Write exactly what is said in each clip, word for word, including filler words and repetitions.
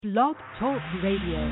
Blog Talk Radio.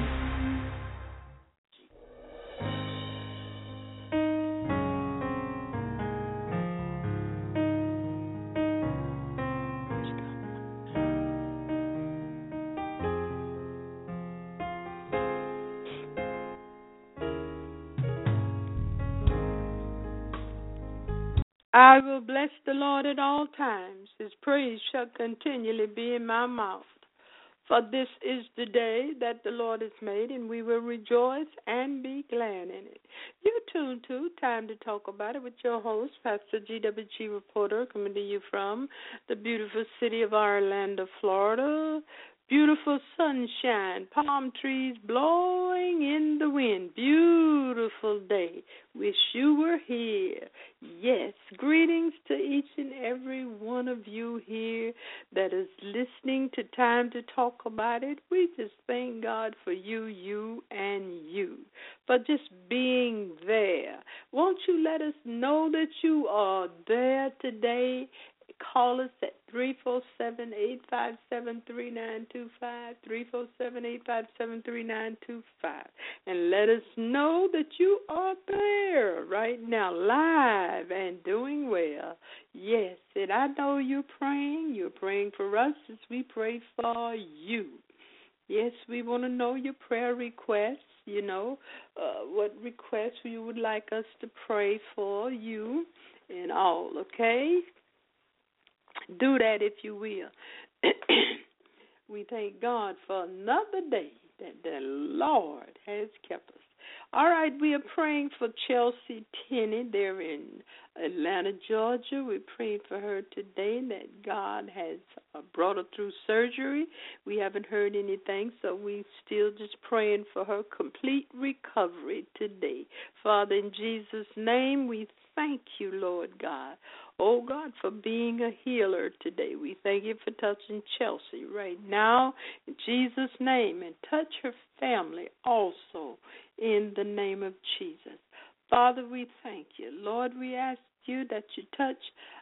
I will bless the Lord at all times. His praise shall continually be in my mouth. For this is the day that the Lord has made, and we will rejoice and be glad in it. You're tuned to Time to Talk About It with your host, Pastor G W G Reporter, coming to you from the beautiful city of Orlando, Florida. Beautiful sunshine, palm trees blowing in the wind. Beautiful day. Wish you were here. Yes, greetings to each and every one of you here that is listening to Time to Talk About It. We just thank God for you, you, and you, for just being there. Won't you let us know that you are there today? Call us at three four seven, eight five seven, three nine two five, three four seven, eight five seven, three nine two five, and let us know that you are there right now, live and doing well. Yes, and I know you're praying. You're praying for us as we pray for you. Yes, we want to know your prayer requests, you know, uh, what requests you would like us to pray for you and all, okay? Do that if you will. We thank God for another day that the Lord has kept us. All right, we are praying for Chelsea Tenney there in Atlanta, Georgia. We're praying for her today that God has uh, brought her through surgery. We haven't heard anything, so we're still just praying for her complete recovery today. Father, in Jesus' name, we thank you, Lord God. Oh, God, for being a healer today. We thank you for touching Chelsea right now in Jesus' name, and touch her family also in the name of Jesus. Father, we thank you. Lord, we ask you that you touch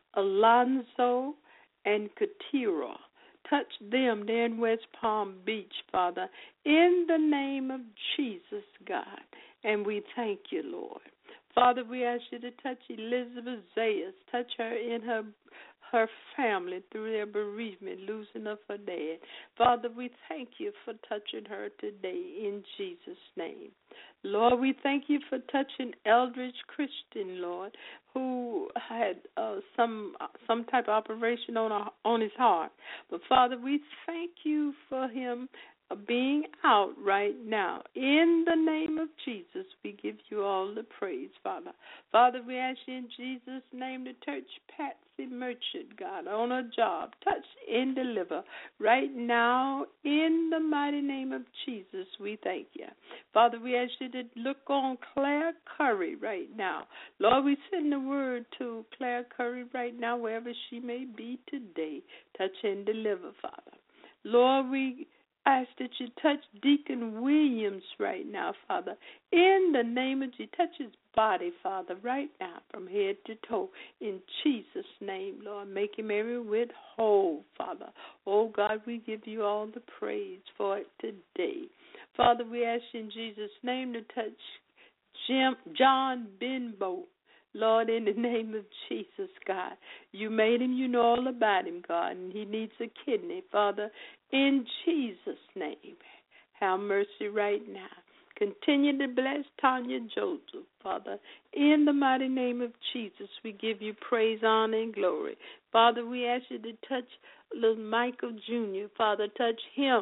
Alonzo and Katira. Touch them there in West Palm Beach, Father, in the name of Jesus, God. And we thank you, Lord. Father, we ask you to touch Elizabeth Zayas, touch her in her her family through their bereavement, losing of her dad. Father, we thank you for touching her today in Jesus' name. Lord, we thank you for touching Eldridge Christian, Lord, who had uh, some some type of operation on a, on his heart. But Father, we thank you for him being out right now. In the name of Jesus, we give you all the praise, Father. Father, we ask you in Jesus' name to touch Patsy Merchant, God, on her job. Touch and deliver right now. In the mighty name of Jesus, we thank you. Father, we ask you to look on Claire Curry right now. Lord, we send the word to Claire Curry right now, wherever she may be today. Touch and deliver, Father. Lord, we ask that you touch Deacon Williams right now, Father. In the name of Jesus, touch his body, Father, right now, from head to toe. In Jesus' name, Lord, make him every whit whole, Father. Oh, God, we give you all the praise for it today. Father, we ask you in Jesus' name to touch Jim, John Benbow. Lord, in the name of Jesus, God, you made him, you know all about him, God, and he needs a kidney, Father, in Jesus' name. Have mercy right now. Continue to bless Tanya Joseph, Father. In the mighty name of Jesus, we give you praise, honor, and glory. Father, we ask you to touch little Michael Junior Father, touch him.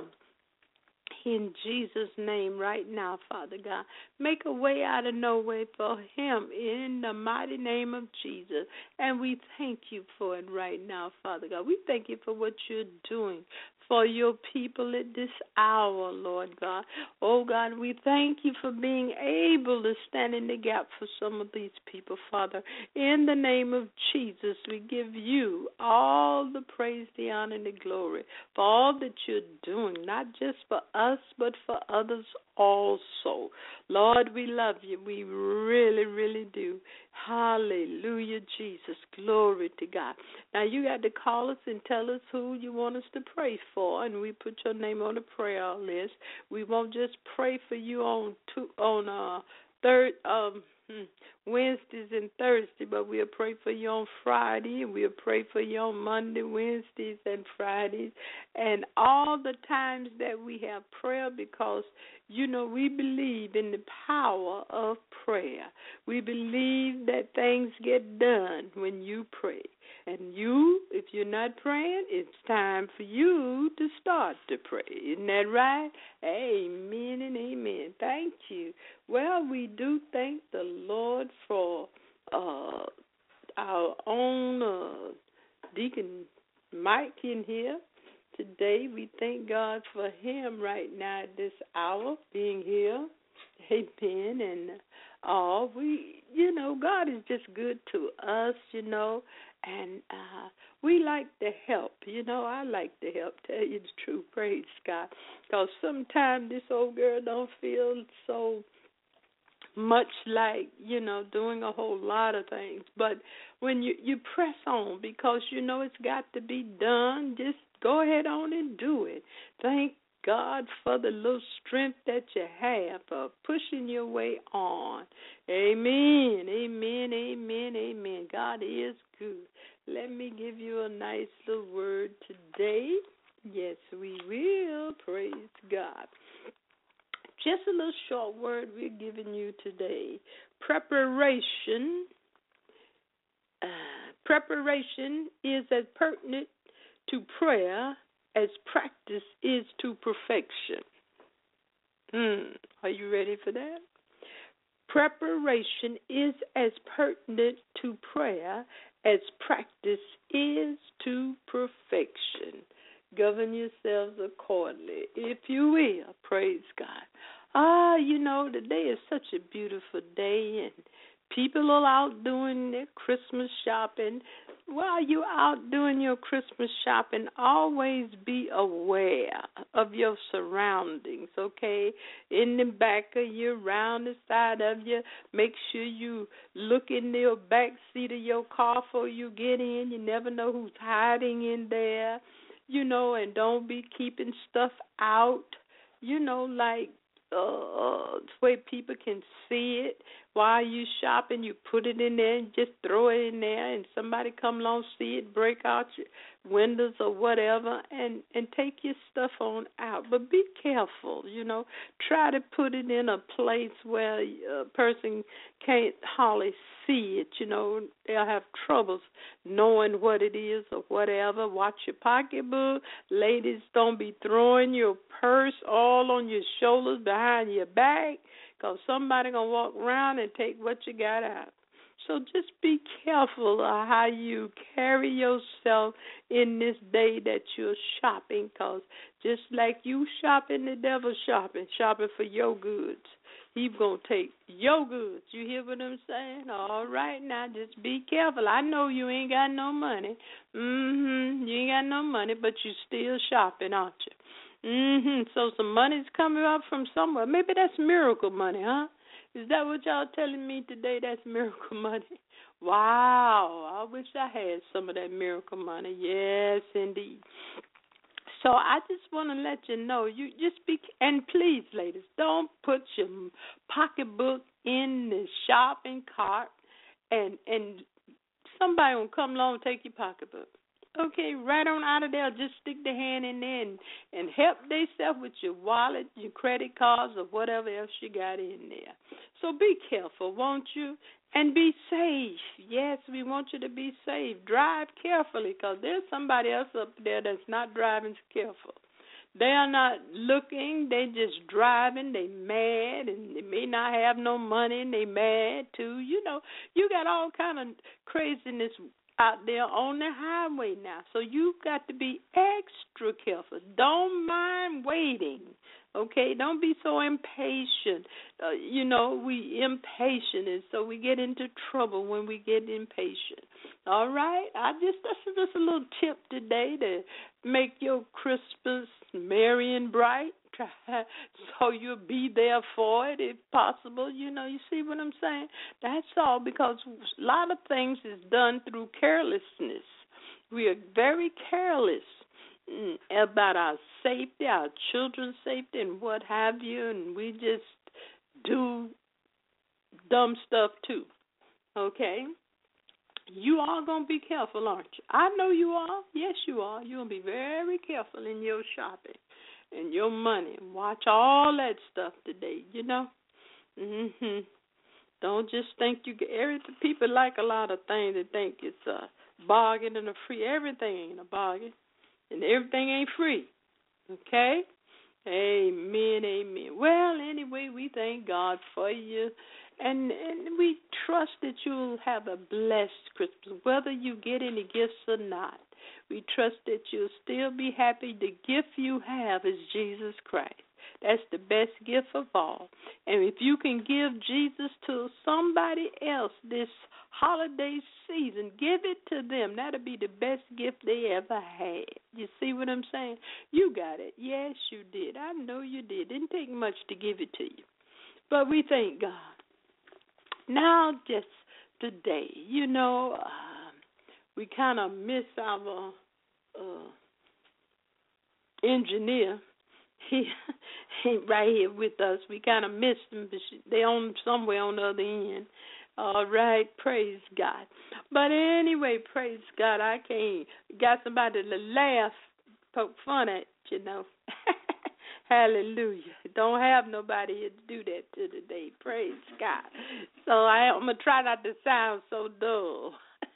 In Jesus' name right now, Father God. Make a way out of no way for him in the mighty name of Jesus. And we thank you for it right now, Father God. We thank you for what you're doing for your people at this hour, Lord God. Oh, God, we thank you for being able to stand in the gap for some of these people, Father. In the name of Jesus, we give you all the praise, the honor, and the glory for all that you're doing, not just for us, but for others also. Lord, we love you. We really, really do. Hallelujah, Jesus. Glory to God. Now, you got to call us and tell us who you want us to pray for, and we put your name on the prayer list. We won't just pray for you on two, on uh third um Wednesdays and Thursday, but we'll pray for you on Friday, and we'll pray for you on Monday, Wednesdays, and Fridays, and all the times that we have prayer, because, you know, we believe in the power of prayer. We believe that things get done when you pray. And you, if you're not praying, it's time for you to start to pray. Isn't that right? Amen and amen. Thank you. Well, we do thank the Lord for uh, our own uh, Deacon Mike in here today. We thank God for him right now at this hour being here. Amen. And uh, we, you know, God is just good to us, you know. And uh, we like to help. You know, I like to help, tell you the truth, praise God. Because sometimes this old girl don't feel so much like, you know, doing a whole lot of things. But when you, you press on, because you know it's got to be done, just go ahead on and do it. Thank God for the little strength that you have for pushing your way on. Amen, amen, amen, amen. God is good. Let me give you a nice little word today. Yes, we will. Praise God. Just a little short word we're giving you today. Preparation. Uh, preparation is as pertinent to prayer as practice is to perfection. Hmm. Are you ready for that? Preparation is as pertinent to prayer as practice is to perfection. Govern yourselves accordingly, if you will. Praise God. Ah, you know, today is such a beautiful day, and people are out doing their Christmas shopping. While you're out doing your Christmas shopping, always be aware of your surroundings, okay? In the back of you, around the side of you, make sure you look in the back seat of your car before you get in. You never know who's hiding in there, you know, and don't be keeping stuff out, you know, like uh, where people can see it. While you shopping, you put it in there and just throw it in there, and somebody come along, see it, break out your windows or whatever, and, and take your stuff on out. But be careful, you know. Try to put it in a place where a person can't hardly see it, you know. They'll have troubles knowing what it is or whatever. Watch your pocketbook. Ladies, don't be throwing your purse all on your shoulders behind your back, because somebody going to walk around and take what you got out. So just be careful of how you carry yourself in this day that you're shopping, because just like you shopping, the devil shopping, shopping for your goods. He's going to take your goods. You hear what I'm saying? All right, now just be careful. I know you ain't got no money. Mm-hmm. You ain't got no money, but you still shopping, aren't you? Mm-hmm. So some money's coming up from somewhere. Maybe that's miracle money, huh? Is that what y'all telling me today? That's miracle money? Wow. I wish I had some of that miracle money. Yes, indeed. So I just want to let you know, you just be, and please, ladies, don't put your pocketbook in the shopping cart and and somebody will come along and take your pocketbook. Okay, right on out of there, just stick the hand in there and, and help themselves with your wallet, your credit cards, or whatever else you got in there. So be careful, won't you? And be safe. Yes, we want you to be safe. Drive carefully, because there's somebody else up there that's not driving careful. They are not looking. They just driving. They mad, and they may not have no money, and they mad too. You know, you got all kind of craziness out there on the highway now. So you've got to be extra careful. Don't mind waiting, okay? Don't be so impatient. Uh, you know, we impatient, and so we get into trouble when we get impatient. All right? I just, that's just a little tip today to make your Christmas merry and bright. So you'll be there for it if possible. You know, you see what I'm saying? That's all, because a lot of things is done through carelessness. We are very careless. mm, about our safety, our children's safety, and what have you, and we just do dumb stuff too, okay? You are going to be careful, aren't you? I know you are. Yes, you are. You're going to be very careful in your shopping and your money. Watch all that stuff today, you know? Mm-hmm. Don't just think you get everything. People like a lot of things. They think it's a bargain and a free. Everything ain't a bargain, and everything ain't free, okay? Amen, amen. Well, anyway, we thank God for you. And and we trust that you'll have a blessed Christmas, whether you get any gifts or not. We trust that you'll still be happy. The gift you have is Jesus Christ. That's the best gift of all. And if you can give Jesus to somebody else this holiday season, give it to them. That'll be the best gift they ever had. You see what I'm saying? You got it. Yes, you did. I know you did. Didn't take much to give it to you. But we thank God. Now, just today, you know, uh, we kind of miss our uh, engineer. He ain't right here with us. We kind of missed him, but they on somewhere on the other end. All right, praise God. But anyway, praise God. I can't got somebody to laugh, poke fun at, you know. Hallelujah. Don't have nobody here to do that to today. Praise God. So I, I'm going to try not to sound so dull.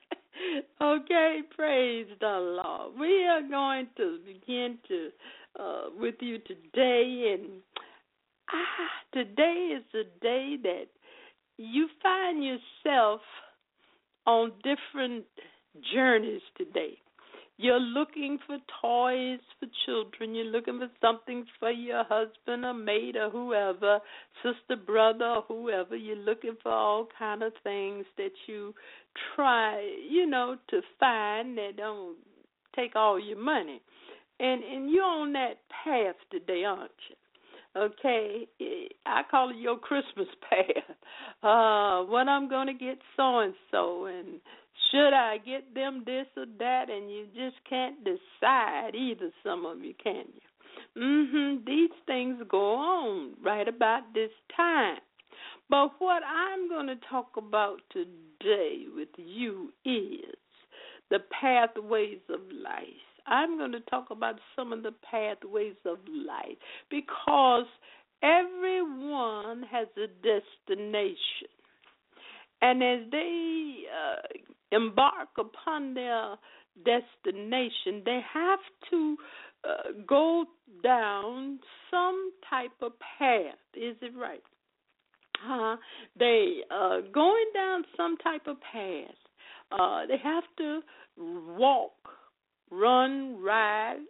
Okay, praise the Lord. We are going to begin to uh, with you today. And ah, today is the day that you find yourself on different journeys today. You're looking for toys for children. You're looking for something for your husband or mate or whoever, sister, brother, or whoever. You're looking for all kind of things that you try, you know, to find that don't take all your money. And and you're on that path today, aren't you? Okay, I call it your Christmas path. Uh, when I'm going to get so-and-so, and should I get them this or that, and you just can't decide either, some of you, can you? Mm-hmm. These things go on right about this time. But what I'm going to talk about today with you is the pathways of life. I'm going to talk about some of the pathways of life because everyone has a destination. And as they uh, embark upon their destination, they have to uh, go down some type of path. Is it right? Uh, they are going down some type of path. Uh, they have to walk, run, ride,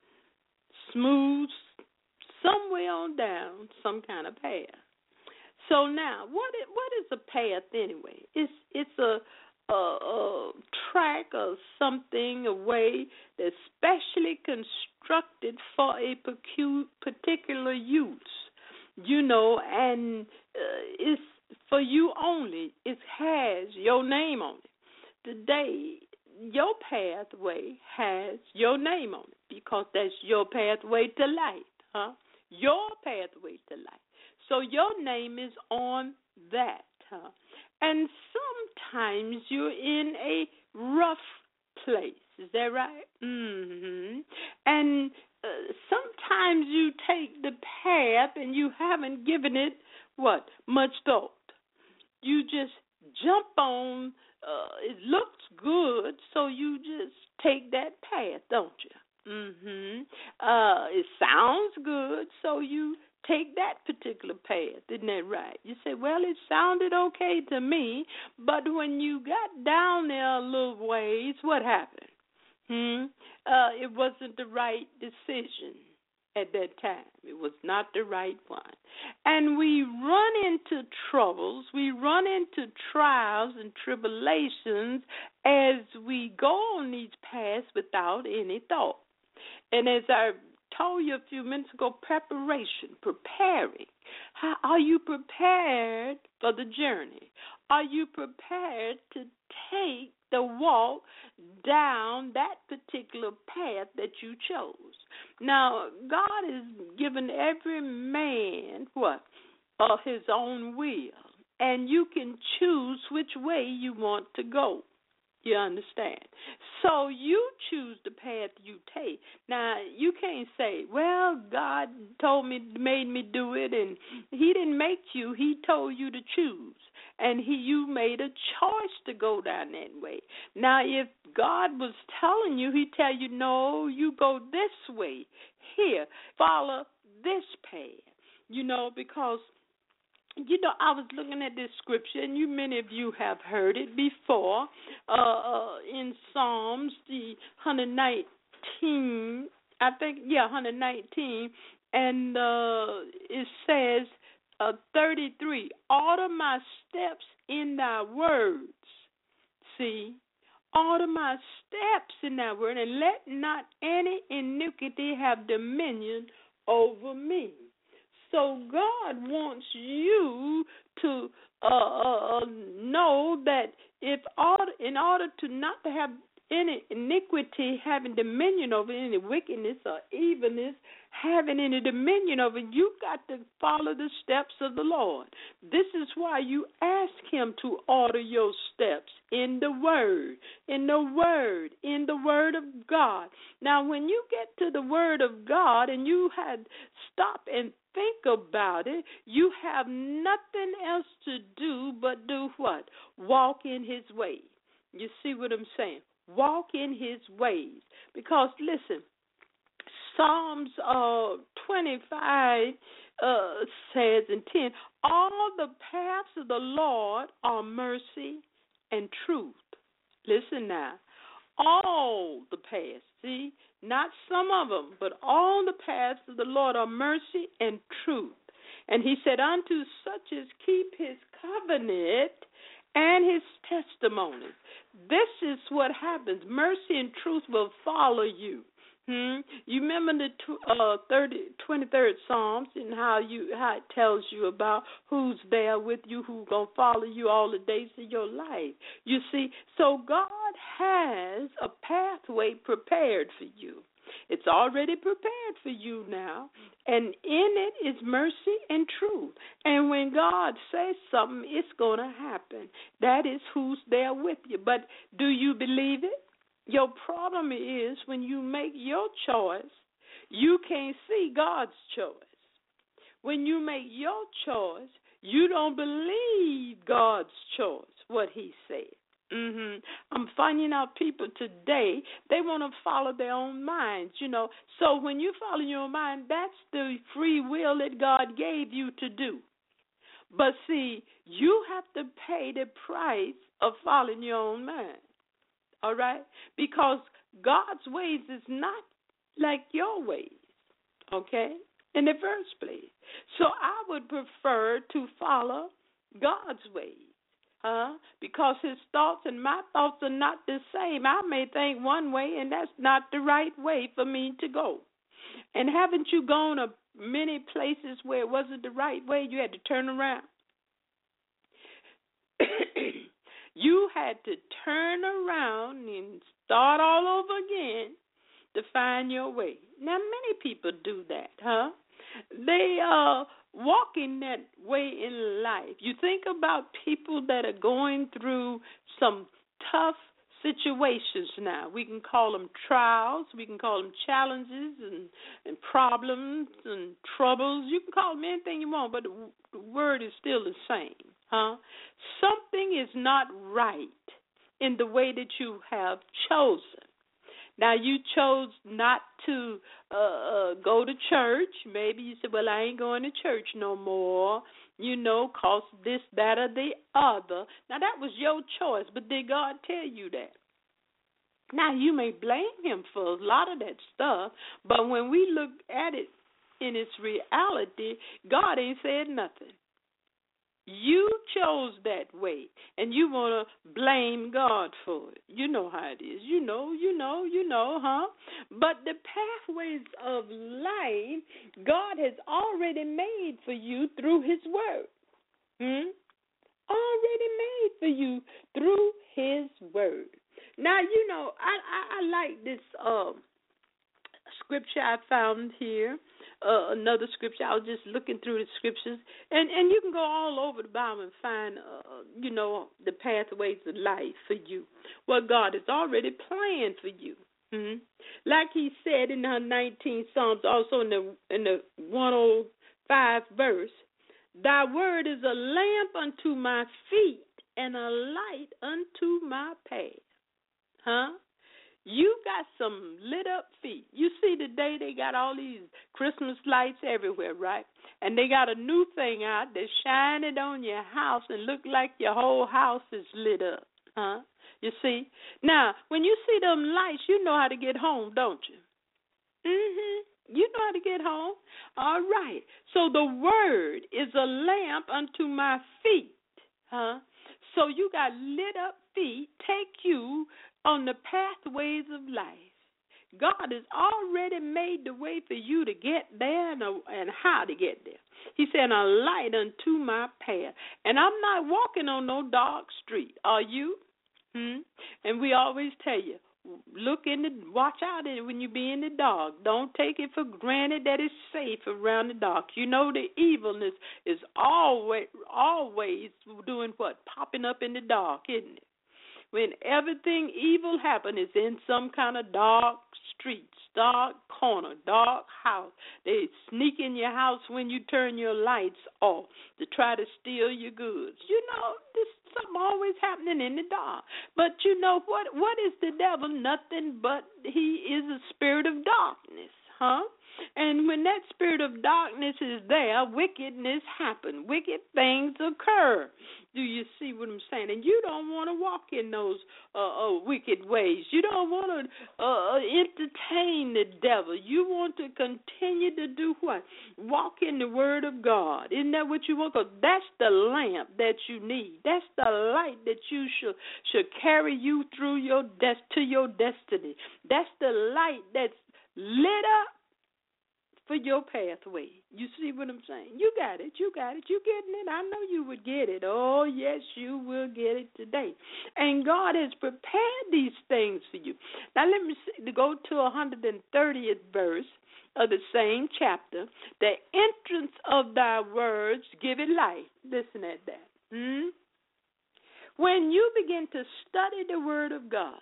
smooth, somewhere on down some kind of path. So now, what is, what is a path anyway? It's it's a, a, a track or something, a way that's specially constructed for a pecu- particular use, you know, and uh, it's for you only. It has your name on it. Today, your pathway has your name on it because that's your pathway to life, huh? Your pathway to life. So your name is on that. Huh? And sometimes you're in a rough place. Is that right? Mm-hmm. And uh, sometimes you take the path and you haven't given it, what, much thought. You just jump on, uh, it looks good, so you just take that path, don't you? Mm-hmm. Uh, it sounds good, so you take that particular path, isn't that right? You say, well, it sounded okay to me, but when you got down there a little ways, what happened? Hmm? Uh, it wasn't the right decision at that time. It was not the right one. And we run into troubles, we run into trials and tribulations as we go on these paths without any thought. And as I told you a few minutes ago, preparation, preparing. How, are you prepared for the journey? Are you prepared to take the walk down that particular path that you chose? Now, God has given every man what? Uh, his own will, and you can choose which way you want to go. You understand? So you choose the path you take. Now, you can't say, well, God told me, made me do it, and he didn't make you. He told you to choose, and he you made a choice to go down that way. Now, if God was telling you, he'd tell you, no, you go this way. Here, follow this path, you know, because you know, I was looking at this scripture, and you, many of you have heard it before, uh, uh, in Psalms, the one nineteen, I think, yeah, one nineteen, and uh, it says, uh, thirty-three, order my steps in thy words. See, order my steps in thy word, and let not any iniquity have dominion over me. So God wants you to uh, uh, know that if order, in order to not to have any iniquity having dominion over any wickedness or evilness having any dominion over you, you've got to follow the steps of the Lord. This is why you ask him to order your steps in the Word, in the Word, in the Word of God. Now, when you get to the Word of God and you had stop and think about it, you have nothing else to do but do what? Walk in his ways. You see what I'm saying? Walk in his ways. Because, listen, Psalms uh, twenty-five uh, says in ten, all the paths of the Lord are mercy and truth. Listen now. All the paths, see, not some of them, but all the paths of the Lord are mercy and truth. And he said, unto such as keep his covenant and his testimonies. This is what happens. Mercy and truth will follow you. Hmm? You remember the uh, thirty, twenty-third Psalms and how you how it tells you about who's there with you, who's going to follow you all the days of your life. You see, so God has a pathway prepared for you. It's already prepared for you now, and in it is mercy and truth. And when God says something, it's going to happen. That is who's there with you. But do you believe it? Your problem is when you make your choice, you can't see God's choice. When you make your choice, you don't believe God's choice, what he said. Mm-hmm. I'm finding out people today, they want to follow their own minds, you know. So when you follow your own mind, that's the free will that God gave you to do. But see, you have to pay the price of following your own mind. All right? Because God's ways is not like your ways, okay, in the first place. So I would prefer to follow God's ways, huh? Because his thoughts and my thoughts are not the same. I may think one way, and that's not the right way for me to go. And haven't you gone to many places where it wasn't the right way? You had to turn around. You had to turn around and start all over again to find your way. Now, many people do that, huh? They are uh, walking that way in life. You think about people that are going through some tough situations now. We can call them trials. We can call them challenges and, and problems and troubles. You can call them anything you want, but the, the word is still the same. Huh? Something is not right in the way that you have chosen. Now, you chose not to uh, uh, go to church. Maybe you said, well, I ain't going to church no more, you know, cause this, that, or the other. Now, that was your choice, but did God tell you that? Now, you may blame him for a lot of that stuff, but when we look at it in its reality, God ain't said nothing. You chose that way, and you want to blame God for it. You know how it is. You know, you know, you know, huh? But the pathways of life, God has already made for you through His Word. Hmm? Already made for you through His Word. Now, you know, I, I, I like this uh, scripture I found here. Uh, another scripture. I was just looking through the scriptures, and and you can go all over the Bible and find, uh, you know, the pathways of life for you. What God has already planned for you. Mm-hmm. Like He said in the nineteenth Psalms, also in the in the one oh five verse, Thy word is a lamp unto my feet and a light unto my path. Huh? You got some lit up feet. You see today they got all these Christmas lights everywhere, right? And they got a new thing out that shine it on your house and look like your whole house is lit up, huh? You see? Now, when you see them lights, you know how to get home, don't you? Mm-hmm. You know how to get home. All right. So the word is a lamp unto my feet, huh? So you got lit up feet, take you on the pathways of life. God has already made the way for you to get there and, uh, and how to get there. He said, a light unto my path. And I'm not walking on no dark street. Are you? Hmm? And we always tell you, look in the, watch out when you be in the dark. Don't take it for granted that it's safe around the dark. You know the evilness is always, always doing what? Popping up in the dark, isn't it? When everything evil happens, it's in some kind of dark street, dark corner, dark house. They sneak in your house when you turn your lights off to try to steal your goods. You know, this something always happening in the dark. But you know what? What is the devil? Nothing but he is a spirit of darkness, huh? And when that spirit of darkness is there, wickedness happens. Wicked things occur. Do you see what I'm saying? And you don't want to walk in those uh, uh, wicked ways. You don't want to uh, entertain the devil. You want to continue to do what? Walk in the Word of God. Isn't that what you want? Because that's the lamp that you need. That's the light that you should should carry you through your des- to your destiny. That's the light that's lit up for your pathway. You see what I'm saying? You got it. You got it. You getting it. I know you would get it. Oh, yes, you will get it today. And God has prepared these things for you. Now, let me see, go to one hundred thirtieth verse of the same chapter. The entrance of thy words give it light. Listen at that. Hmm? When you begin to study the Word of God,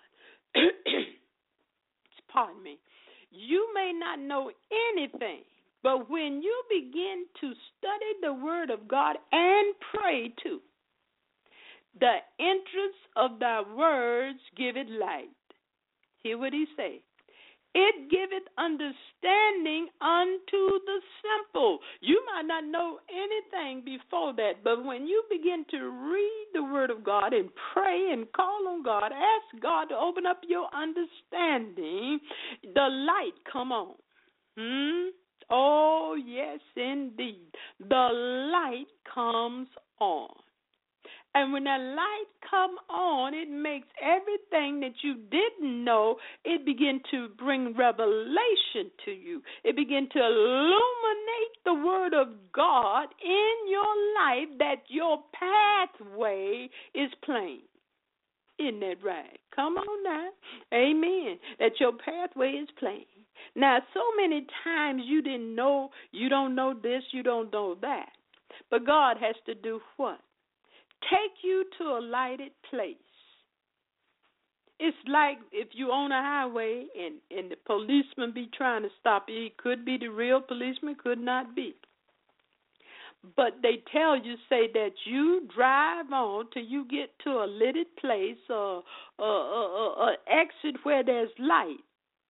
pardon me, you may not know anything, but when you begin to study the Word of God and pray too, the entrance of thy words give it light. Hear what he say. It giveth understanding unto the simple. You might not know anything before that, but when you begin to read the Word of God and pray and call on God, ask God to open up your understanding, the light come on. Hmm? Oh, yes, indeed. The light comes on. And when that light come on, it makes everything that you didn't know, it begin to bring revelation to you. It begin to illuminate the Word of God in your life that your pathway is plain. Isn't that right? Come on now. Amen. That your pathway is plain. Now, so many times you didn't know, you don't know this, you don't know that. But God has to do what? Take you to a lighted place. It's like if you're on a highway and, and the policeman be trying to stop you. It could be the real policeman, could not be. But they tell you, say that you drive on till you get to a lit place or an exit where there's light.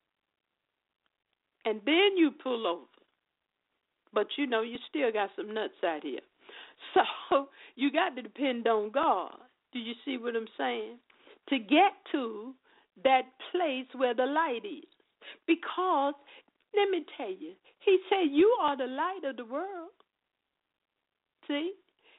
And then you pull over. But, you know, you still got some nuts out here. So you got to depend on God. Do you see what I'm saying? To get to that place where the light is. Because, let me tell you, he said you are the light of the world. See?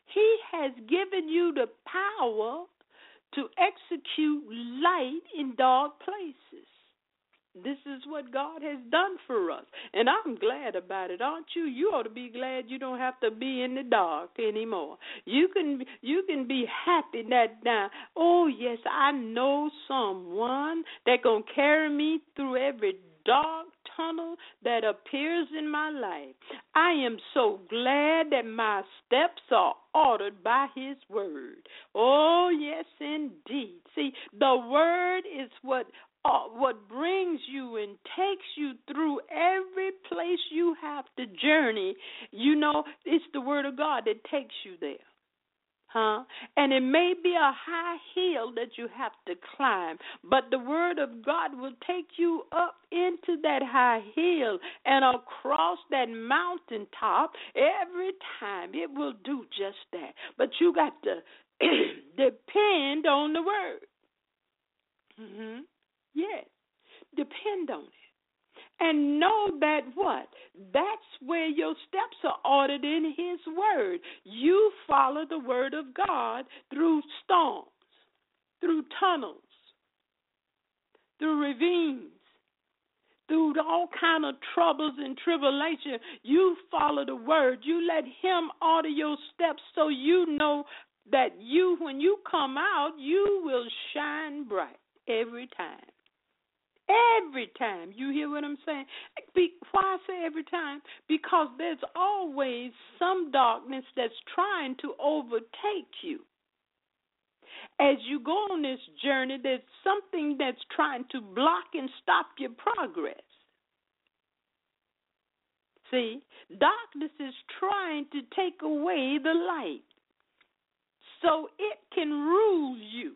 He has given you the power to execute light in dark places. This is what God has done for us, and I'm glad about it, aren't you? You ought to be glad you don't have to be in the dark anymore. You can you can be happy that now, oh, yes, I know someone that going to carry me through every dark tunnel that appears in my life. I am so glad that my steps are ordered by his word. Oh, yes, indeed. See, the word is what Uh, what brings you and takes you through every place you have to journey. You know, it's the word of God that takes you there. Huh? And it may be a high hill that you have to climb, but the word of God will take you up into that high hill and across that mountaintop every time. It will do just that. But you got to depend on the word. Mm-hmm. Yes, depend on it. And know that what? That's where your steps are ordered in his word. You follow the word of God through storms, through tunnels, through ravines, through all kind of troubles and tribulation. You follow the word. You let him order your steps so you know that you, when you come out, you will shine bright every time. Every time. You hear what I'm saying? Be, why I say every time? Because there's always some darkness that's trying to overtake you. As you go on this journey, there's something that's trying to block and stop your progress. See, darkness is trying to take away the light so it can rule you.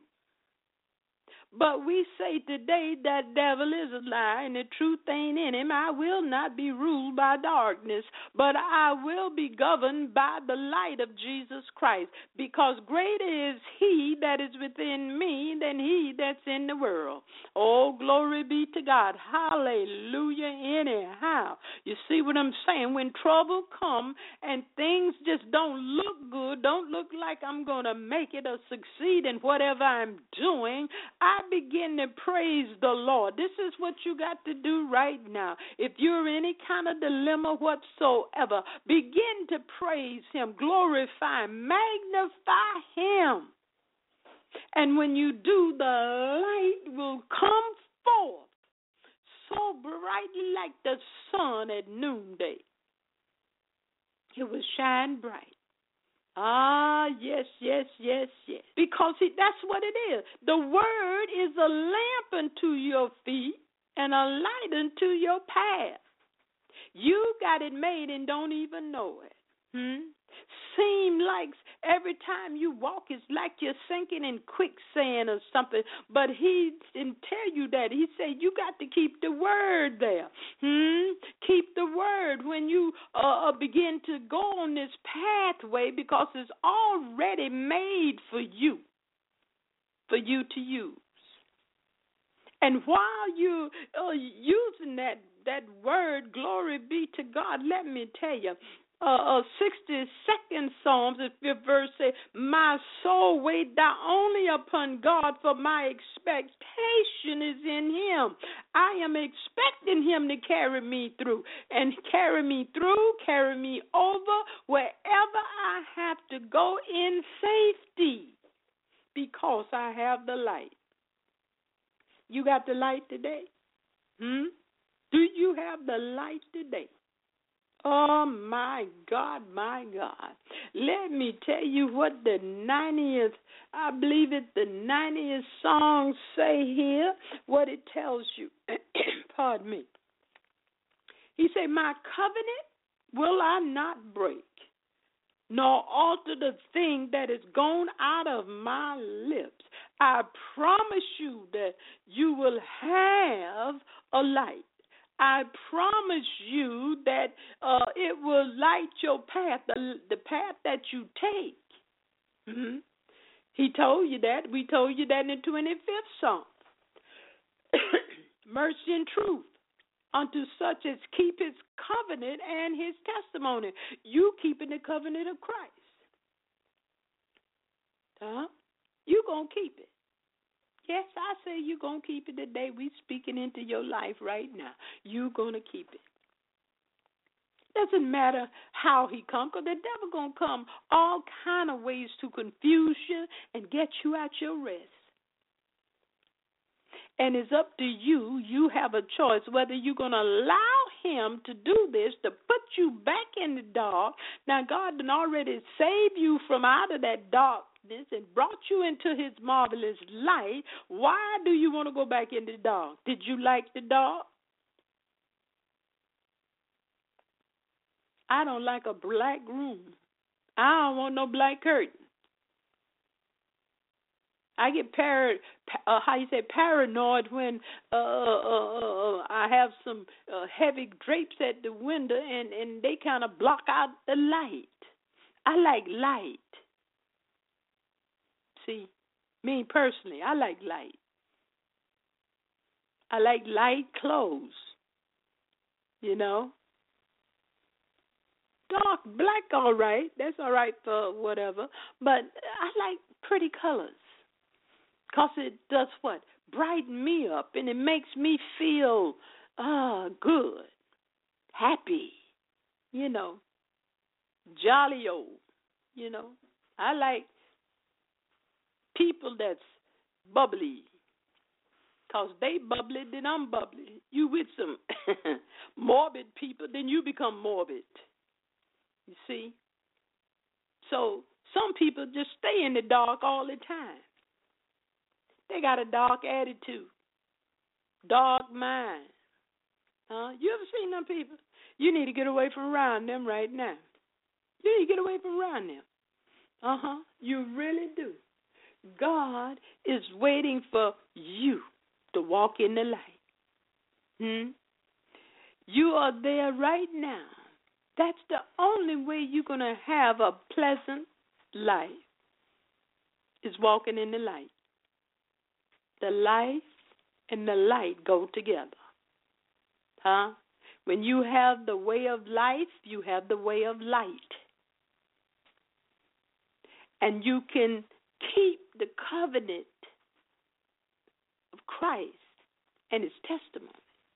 But we say today that devil is a lie and the truth ain't in him. I will not be ruled by darkness, but I will be governed by the light of Jesus Christ, because greater is he that is within me than he that's in the world. Oh, glory be to God. Hallelujah. Anyhow, you see what I'm saying? When trouble come and things just don't look good, don't look like I'm going to make it or succeed in whatever I'm doing, I I begin to praise the Lord. This is what you got to do right now. If you're in any kind of dilemma whatsoever, begin to praise him, glorify, magnify him. And when you do, the light will come forth so brightly like the sun at noonday. It will shine bright. Ah, yes, yes, yes, yes. Because see, that's what it is. The word is a lamp unto your feet and a light unto your path. You got it made and don't even know it. Hmm? Seem like every time you walk, it's like you're sinking in quicksand or something. But he didn't tell you that. He said you got to keep the word there. Hmm? Keep the word when you uh, begin to go on this pathway, because it's already made for you, for you to use. And while you're uh, using that, that word, glory be to God, let me tell you, Uh, uh, sixty-second Psalms, the fifth verse says, my soul wait thou only upon God, for my expectation is in him. I am expecting him to carry me through, and carry me through, carry me over, wherever I have to go in safety, because I have the light. You got the light today? Hmm? Do you have the light today? Oh, my God, my God. Let me tell you what the ninetieth, I believe it, the ninetieth song say here, what it tells you. Pardon me. He said, my covenant will I not break, nor alter the thing that is gone out of my lips. I promise you that you will have a light. I promise you that uh, it will light your path, the, the path that you take. Mm-hmm. He told you that. We told you that in the twenty-fifth Psalm. Mercy and truth unto such as keep his covenant and his testimony. You keeping the covenant of Christ. Huh? You going to keep it. Yes, I say you're going to keep it today. We speaking into your life right now. You're going to keep it. Doesn't matter how he comes, because the devil going to come all kind of ways to confuse you and get you out your rest. And it's up to you. You have a choice whether you're going to allow him to do this, to put you back in the dark. Now, God done already saved you from out of that darkness and brought you into his marvelous light. Why do you want to go back in the dark? Did you like the dark? I don't like a black room. I don't want no black curtain. I get par- uh, how you say paranoid when uh, uh, uh, I have some uh, heavy drapes at the window and, and they kind of block out the light. I like light. See, me personally, I like light. I like light clothes, you know. Dark, black, all right. That's all right for whatever. But I like pretty colors. Because it does what? Brighten me up, and it makes me feel uh, good, happy, you know, jolly old, you know. I like people that's bubbly, because they bubbly, then I'm bubbly. You with some morbid people, then you become morbid, you see. So some people just stay in the dark all the time. They got a dark attitude, dark mind. Huh? You ever seen them people? You need to get away from around them right now. You need to get away from around them. Uh-huh. You really do. God is waiting for you to walk in the light. Hmm? You are there right now. That's the only way you're going to have a pleasant life, is walking in the light. The life and the light go together. Huh? When you have the way of life, you have the way of light. And you can keep the covenant of Christ and his testimony.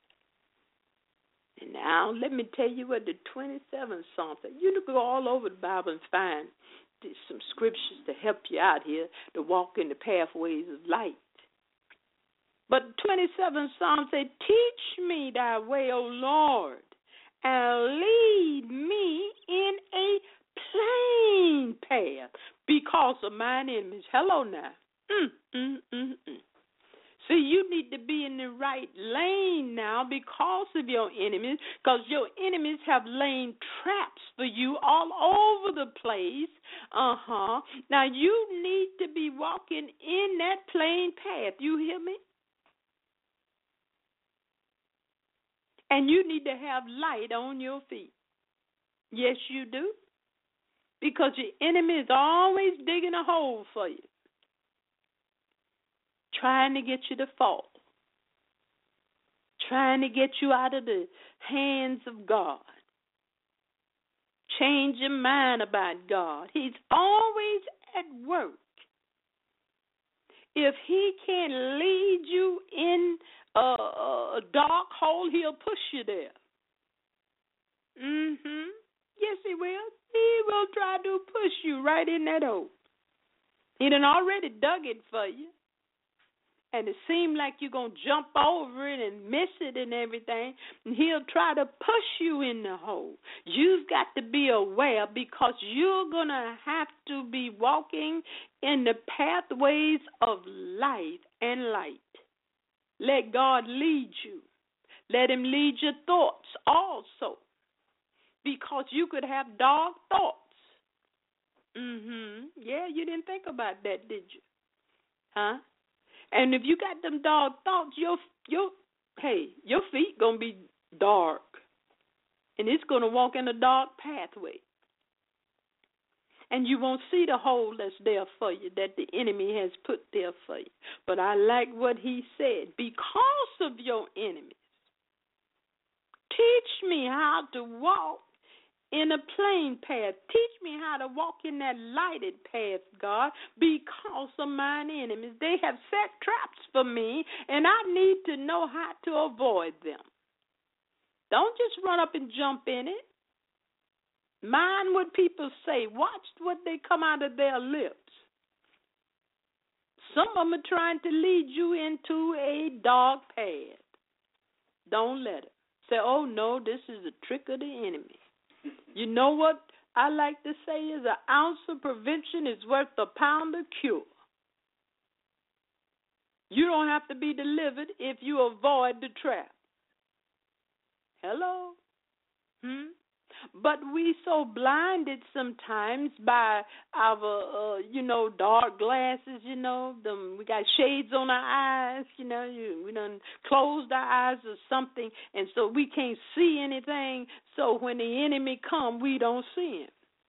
And now let me tell you what the twenty-seventh Psalm says. You can go all over the Bible and find some scriptures to help you out here to walk in the pathways of light. But the twenty-seventh Psalm said, teach me thy way, O Lord, and lead me in a plain path because of mine enemies. Hello now. Mm, mm, mm, mm. See, you need to be in the right lane now because of your enemies, because your enemies have laid traps for you all over the place. Uh-huh. Now, you need to be walking in that plain path. You hear me? And you need to have light on your feet. Yes, you do. Because your enemy is always digging a hole for you, trying to get you to fall, trying to get you out of the hands of God. Change your mind about God. He's always at work. If he can lead you in a, a dark hole, he'll push you there. Mm-hmm. Yes, he will. He will try to push you right in that hole. He done already dug it for you. And it seems like you're going to jump over it and miss it and everything. And he'll try to push you in the hole. You've got to be aware because you're going to have to be walking in the pathways of life and light. Let God lead you. Let him lead your thoughts also. Because you could have dark thoughts. Mm-hmm. Yeah, you didn't think about that, did you? Huh? And if you got them dark thoughts, your your hey, your feet gonna be dark, and it's gonna walk in a dark pathway, and you won't see the hole that's there for you, that the enemy has put there for you. But I like what he said. Because of your enemies, teach me how to walk in a plain path. Teach me how to walk in that lighted path, God, because of mine enemies. They have set traps for me, and I need to know how to avoid them. Don't just run up and jump in it. Mind what people say. Watch what they come out of their lips. Some of them are trying to lead you into a dark path. Don't let it. Say, oh, no, this is a trick of the enemy. You know what I like to say is an ounce of prevention is worth a pound of cure. You don't have to be delivered if you avoid the trap. Hello? Hmm? But we so blinded sometimes by our, uh, you know, dark glasses, you know. Them, we got shades on our eyes, you know. You, we done closed our eyes or something, and so we can't see anything. So when the enemy come, we don't see him.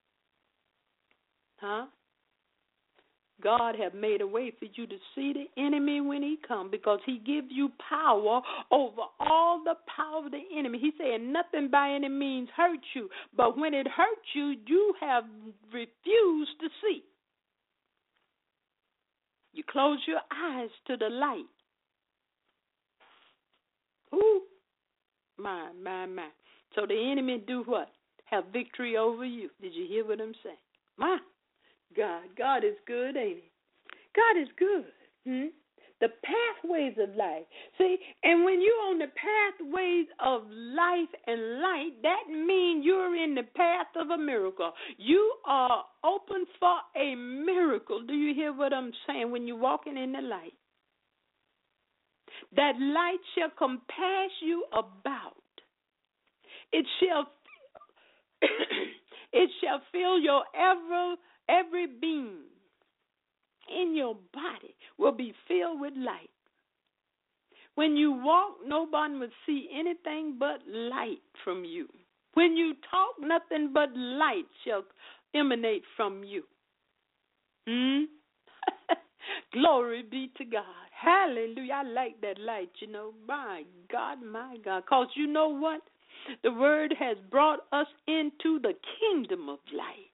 Huh? God have made a way for you to see the enemy when he come, because he gives you power over all the power of the enemy. He said nothing by any means hurt you, but when it hurts you, you have refused to see. You close your eyes to the light. Ooh, my, my, my. So the enemy do what? Have victory over you. Did you hear what I'm saying? My God, God is good, ain't he? God is good. Hmm? The pathways of life. See, and when you're on the pathways of life and light, that means you're in the path of a miracle. You are open for a miracle. Do you hear what I'm saying? When you're walking in the light, that light shall compass you about. It shall, it shall fill your ever every being in your body will be filled with light. When you walk, no one will see anything but light from you. When you talk, nothing but light shall emanate from you. Hmm? Glory be to God. Hallelujah. I like that light, you know. My God, my God. Because you know what? The word has brought us into the kingdom of light.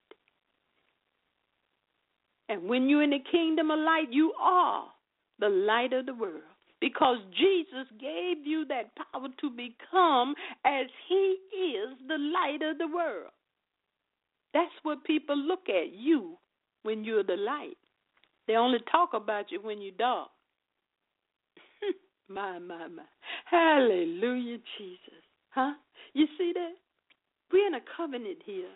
And when you're in the kingdom of light, you are the light of the world. Because Jesus gave you that power to become as he is the light of the world. That's what people look at you when you're the light. They only talk about you when you're dark. my, my, my. Hallelujah, Jesus. Huh? You see that? We're in a covenant here.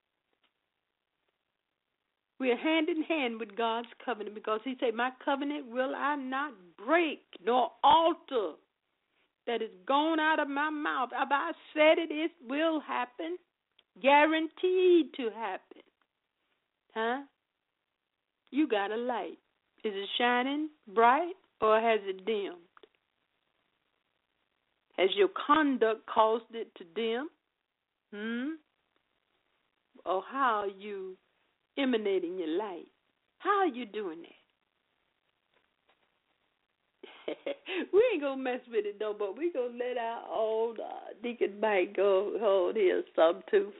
We are hand in hand with God's covenant, because he said, my covenant will I not break nor alter. That is gone out of my mouth. If I said it, it will happen. Guaranteed to happen. Huh? You got a light. Is it shining bright or has it dimmed? Has your conduct caused it to dim? Hmm? Or how are you emanating your light? How are you doing that? We ain't going to mess with it, though, but we going to let our old uh, Deacon Mike go hold his some, too.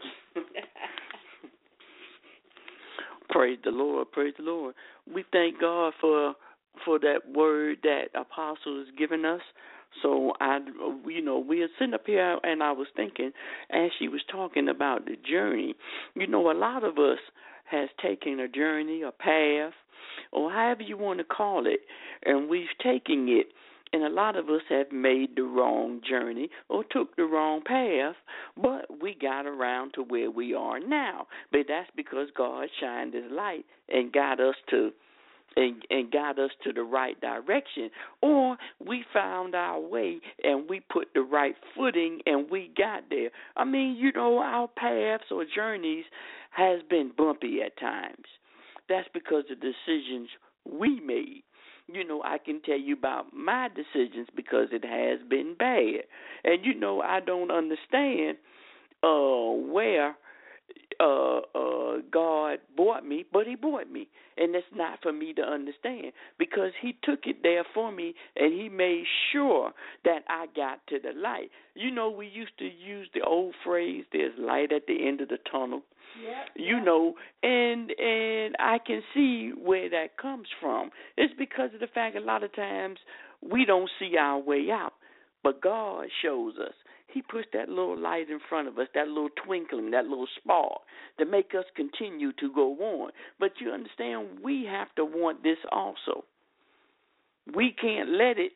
Praise the Lord, praise the Lord. We thank God for for that word that Apostle has given us. So, I, you know, we are sitting up here, and I was thinking, as she was talking about the journey, you know, a lot of us has taken a journey, a path, or however you want to call it, and we've taken it, and a lot of us have made the wrong journey or took the wrong path, but we got around to where we are now. But that's because God shined his light and got us to And, and got us to the right direction, or we found our way and we put the right footing and we got there. I mean, you know, our paths or journeys has been bumpy at times. That's because of decisions we made. You know, I can tell you about my decisions because it has been bad. And, you know, I don't understand uh, where uh, uh, God brought bought me, but he bought me. And it's not for me to understand because he took it there for me and he made sure that I got to the light. You know, we used to use the old phrase, there's light at the end of the tunnel. Yep, you yep. know, and and I can see where that comes from. It's because of the fact a lot of times we don't see our way out, but God shows us. He puts that little light in front of us, that little twinkling, that little spark to make us continue to go on. But you understand, we have to want this also. We can't let it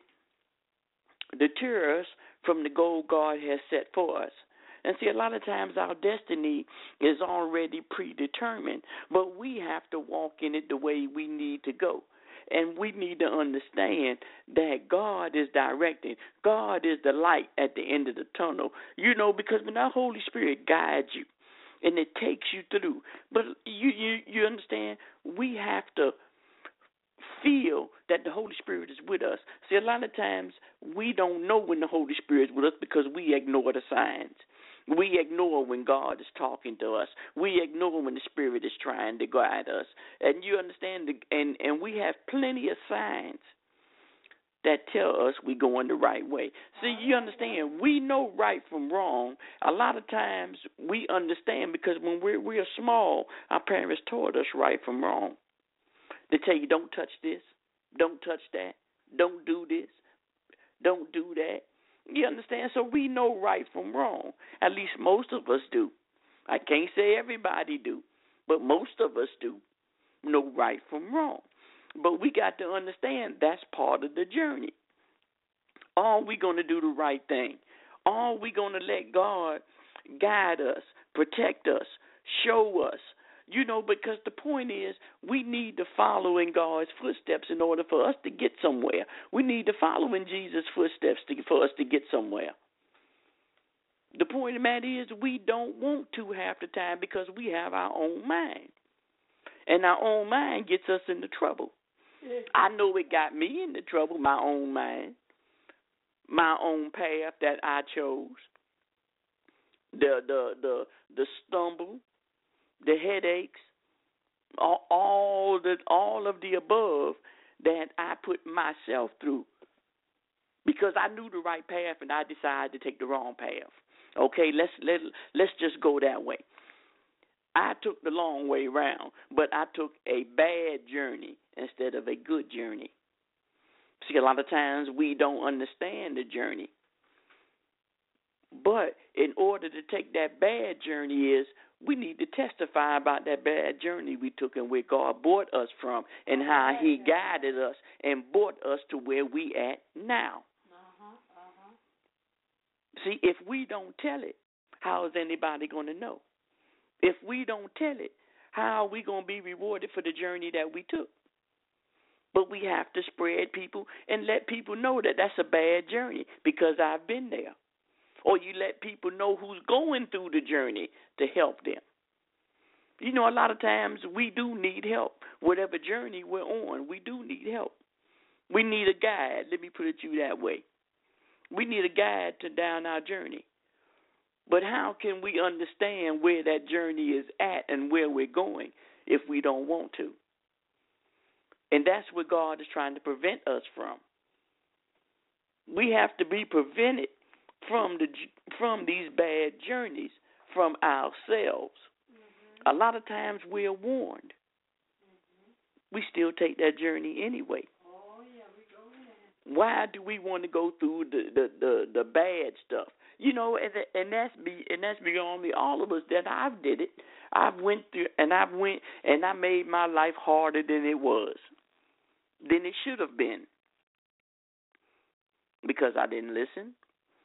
deter us from the goal God has set for us. And see, a lot of times our destiny is already predetermined, but we have to walk in it the way we need to go. And we need to understand that God is directing. God is the light at the end of the tunnel. You know, because when that Holy Spirit guides you and it takes you through, but you, you, you understand, we have to feel that the Holy Spirit is with us. See, a lot of times we don't know when the Holy Spirit is with us because we ignore the signs. We ignore when God is talking to us. We ignore when the Spirit is trying to guide us. And you understand, the, and, and we have plenty of signs that tell us we're going the right way. See, you understand, we know right from wrong. A lot of times we understand because when we're, we're small, our parents taught us right from wrong. They tell you, don't touch this, don't touch that, don't do this, don't do that. You understand? So we know right from wrong. At least most of us do. I can't say everybody do, but most of us do know right from wrong. But we got to understand that's part of the journey. Are we going to do the right thing? Are we going to let God guide us, protect us, show us? You know, because the point is we need to follow in God's footsteps in order for us to get somewhere. We need to follow in Jesus' footsteps to, for us to get somewhere. The point of the matter is we don't want to half the time because we have our own mind. And our own mind gets us into trouble. I know it got me into trouble, my own mind, my own path that I chose, the the the the stumble, the headaches, all, all the all of the above that I put myself through because I knew the right path and I decided to take the wrong path. Okay, let's let let's just go that way. I took the long way around, but I took a bad journey instead of a good journey. See, a lot of times we don't understand the journey. But in order to take that bad journey is we need to testify about that bad journey we took and where God brought us from and how he guided us and brought us to where we at now. Uh-huh, uh-huh. See, if we don't tell it, how is anybody going to know? If we don't tell it, how are we going to be rewarded for the journey that we took? But we have to spread people and let people know that that's a bad journey because I've been there. Or you let people know who's going through the journey to help them. You know, a lot of times we do need help. Whatever journey we're on, we do need help. We need a guide. Let me put it to you that way. We need a guide to down our journey. But how can we understand where that journey is at and where we're going if we don't want to? And that's what God is trying to prevent us from. We have to be prevented from the from these bad journeys from ourselves. Mm-hmm. A lot of times we're warned. Mm-hmm. We still take that journey anyway. Oh, yeah, we go in. Why do we want to go through the, the, the, the bad stuff? You know, and, and that's be and that's beyond me. All of us that I've did it. I've went through and I've went and I made my life harder than it was, than it should have been, because I didn't listen,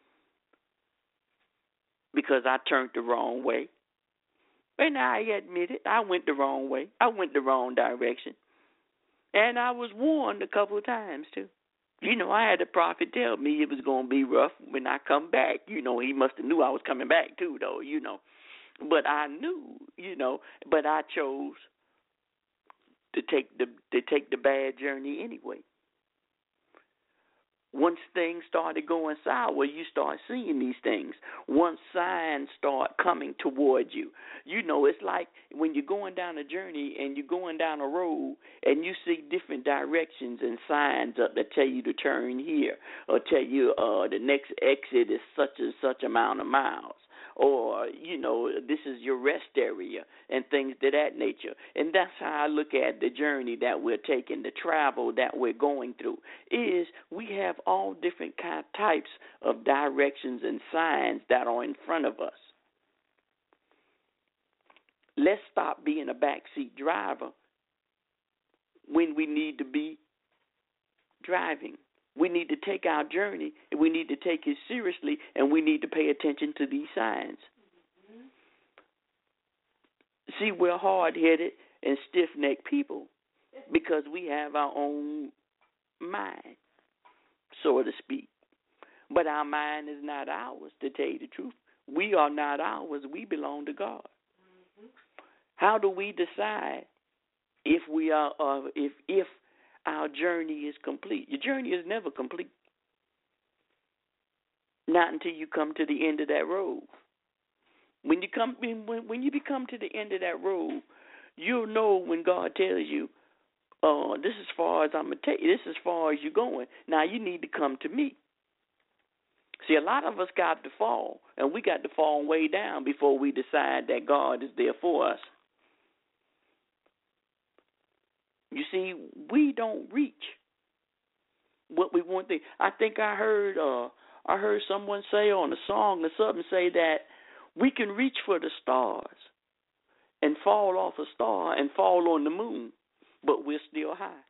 because I turned the wrong way. And I admit it, I went the wrong way. I went the wrong direction, and I was warned a couple of times too. You know, I had the prophet tell me it was going to be rough when I come back. You know, he must have knew I was coming back too, though, you know. But I knew, you know, but I chose to take the to take the bad journey anyway. Once things started going sour, you start seeing these things. Once signs start coming toward you. You know, it's like when you're going down a journey and you're going down a road and you see different directions and signs up that tell you to turn here or tell you uh, the next exit is such and such amount of miles. Or, you know, this is your rest area and things of that nature. And that's how I look at the journey that we're taking, the travel that we're going through, is we have all different kind of types of directions and signs that are in front of us. Let's stop being a backseat driver when we need to be driving. We need to take our journey, and we need to take it seriously, and we need to pay attention to these signs. Mm-hmm. See, we're hard-headed and stiff-necked people because we have our own mind, so to speak. But our mind is not ours, to tell you the truth. We are not ours. We belong to God. Mm-hmm. How do we decide if we are, uh, if if our journey is complete? Your journey is never complete. Not until you come to the end of that road. When you come, when when you become to the end of that road, you'll know when God tells you, "Oh, this is as far as I'm gonna take you. This is as far as you're going. Now you need to come to me." See, a lot of us got to fall, and we got to fall way down before we decide that God is there for us. You see, we don't reach what we want to. I think I heard uh, I heard someone say on a song or something say that we can reach for the stars and fall off a star and fall on the moon, but we're still high.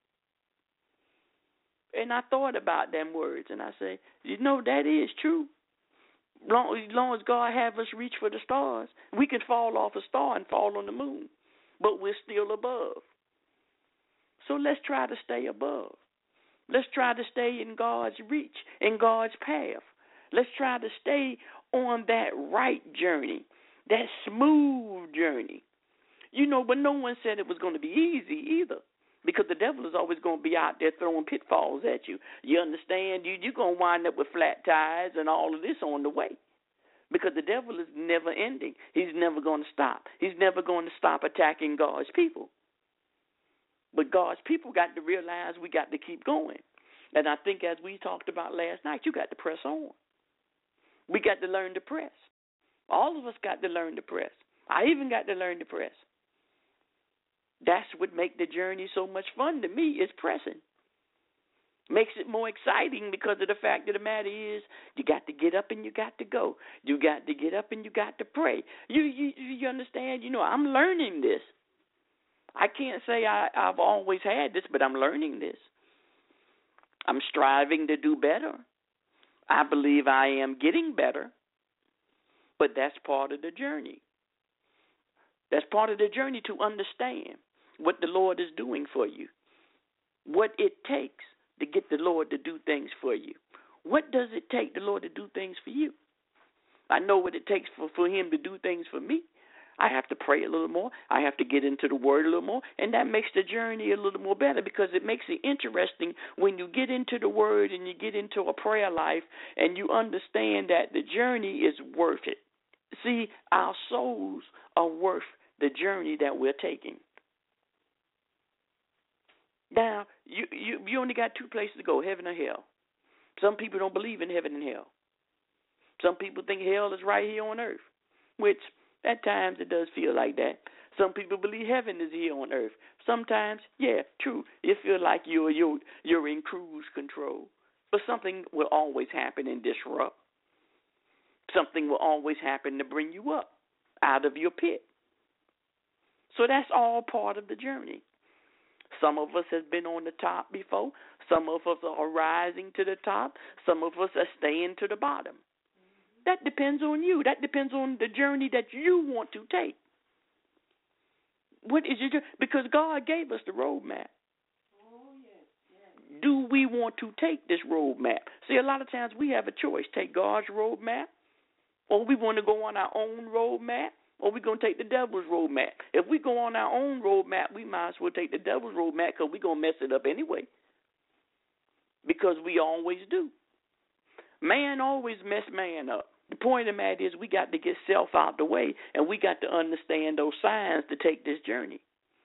And I thought about them words, and I say, you know, that is true. Long, as long as God have us reach for the stars, we can fall off a star and fall on the moon, but we're still above. So let's try to stay above. Let's try to stay in God's reach, in God's path. Let's try to stay on that right journey, that smooth journey. You know, but no one said it was going to be easy either, because the devil is always going to be out there throwing pitfalls at you. You understand? You, you're going to wind up with flat tires and all of this on the way, because the devil is never ending. He's never going to stop. He's never going to stop attacking God's people. But God's people got to realize we got to keep going. And I think as we talked about last night, you got to press on. We got to learn to press. All of us got to learn to press. I even got to learn to press. That's what makes the journey so much fun to me, is pressing. Makes it more exciting because of the fact of the matter is you got to get up and you got to go. You got to get up and you got to pray. You you, you understand? You know, I'm learning this. I can't say I, I've always had this, but I'm learning this. I'm striving to do better. I believe I am getting better, but that's part of the journey. That's part of the journey to understand what the Lord is doing for you, what it takes to get the Lord to do things for you. What does it take the Lord to do things for you? I know what it takes for, for him to do things for me. I have to pray a little more. I have to get into the Word a little more, and that makes the journey a little more better, because it makes it interesting when you get into the Word and you get into a prayer life and you understand that the journey is worth it. See, our souls are worth the journey that we're taking. Now, you, you, you only got two places to go, heaven or hell. Some people don't believe in heaven and hell. Some people think hell is right here on earth, which at times it does feel like that. Some people believe heaven is here on earth. Sometimes, yeah, true, you feel like you're, you're, you're in cruise control. But something will always happen and disrupt. Something will always happen to bring you up out of your pit. So that's all part of the journey. Some of us have been on the top before. Some of us are rising to the top. Some of us are staying to the bottom. That depends on you. That depends on the journey that you want to take. What is your journey? Because God gave us the roadmap. Oh, yes, yes. Do we want to take this roadmap? See, a lot of times we have a choice. Take God's roadmap, or we want to go on our own roadmap, or we're going to take the devil's roadmap. If we go on our own roadmap, we might as well take the devil's roadmap, because we're going to mess it up anyway. because we always do. Man always mess man up. The point of the matter is we got to get self out the way, and we got to understand those signs to take this journey.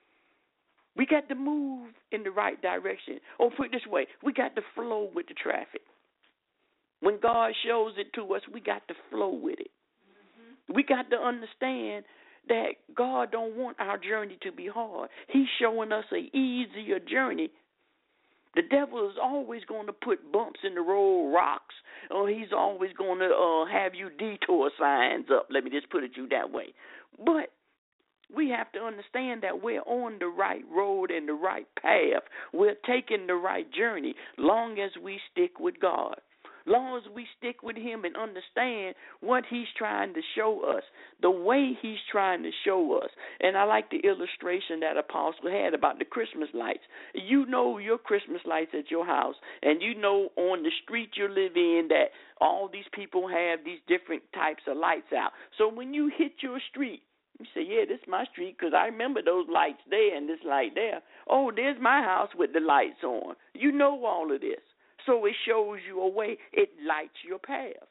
We got to move in the right direction. Or put it this way, we got to flow with the traffic. When God shows it to us, we got to flow with it. Mm-hmm. We got to understand that God don't want our journey to be hard. He's showing us an easier journey. The devil is always going to put bumps in the road, rocks, or he's always going to uh, have you detour signs up. Let me just put it you that way. But we have to understand that we're on the right road and the right path. We're taking the right journey long as we stick with God. Long as we stick with him and understand what he's trying to show us, the way he's trying to show us. And I like the illustration that Apostle had about the Christmas lights. You know your Christmas lights at your house, and you know on the street you live in that all these people have these different types of lights out. So when you hit your street, you say, yeah, this is my street because I remember those lights there and this light there. Oh, there's my house with the lights on. You know all of this. So it shows you a way. It lights your path.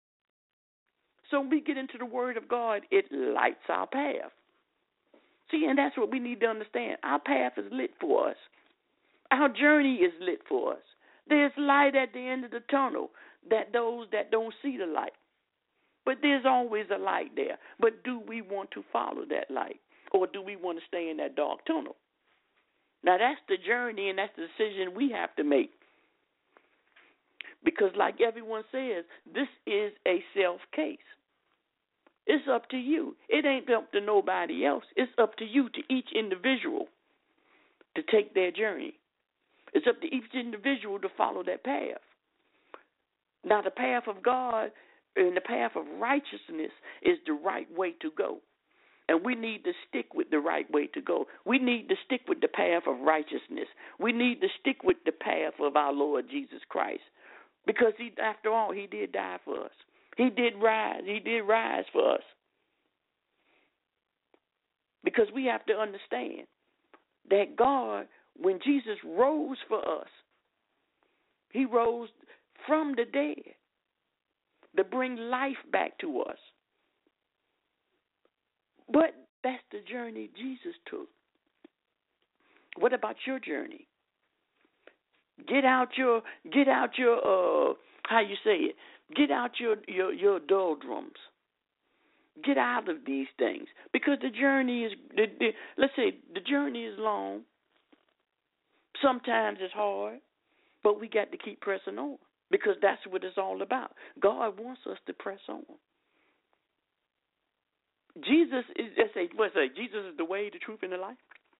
So when we get into the Word of God, it lights our path. See, and that's what we need to understand. Our path is lit for us. Our journey is lit for us. There's light at the end of the tunnel that those that don't see the light. But there's always a light there. But do we want to follow that light? Or do we want to stay in that dark tunnel? Now, that's the journey, and that's the decision we have to make. Because like everyone says, this is a self case. It's up to you. It ain't up to nobody else. It's up to you, to each individual, to take their journey. It's up to each individual to follow that path. Now, the path of God and the path of righteousness is the right way to go. And we need to stick with the right way to go. We need to stick with the path of righteousness. We need to stick with the path of our Lord Jesus Christ. Because he, after all, he did die for us. He did rise. He did rise for us. Because we have to understand that God, when Jesus rose for us, he rose from the dead to bring life back to us. But that's the journey Jesus took. What about your journey? Get out your, get out your, uh, how you say it? Get out your, your, your doldrums. Get out of these things, because the journey is, the, the, let's say, the journey is long. Sometimes it's hard, but we got to keep pressing on, because that's what it's all about. God wants us to press on. Jesus is, let's say, let's say, Jesus is the way, the truth, and the life.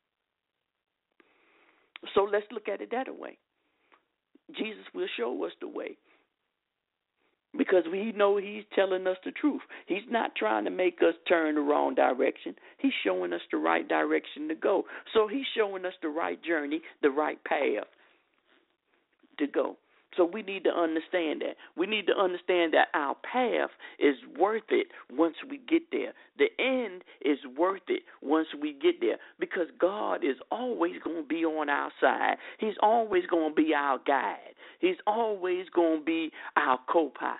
So let's look at it that way. Jesus will show us the way, because we know he's telling us the truth. He's not trying to make us turn the wrong direction. He's showing us the right direction to go. So he's showing us the right journey, the right path to go. So we need to understand that. We need to understand that our path is worth it once we get there. The end is worth it once we get there, because God is always going to be on our side. He's always going to be our guide. He's always going to be our co-pilot.